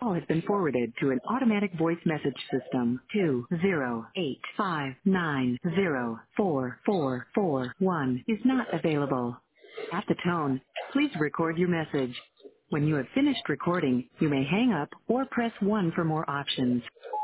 call has been forwarded to an automatic voice message system. 20859044441 is not available. At the tone, please record your message. When you have finished recording, you may hang up or press 1 for more options.